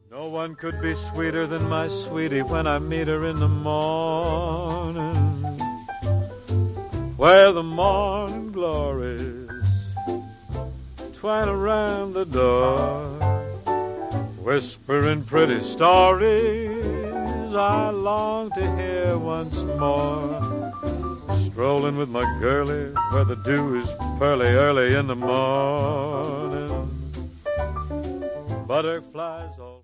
No one could be sweeter than my sweetie when I meet her in the morning, where the morning glories twine around the door, whispering pretty stories I long to hear once more, strolling with my girlie where the dew is pearly early in the morning, butterflies all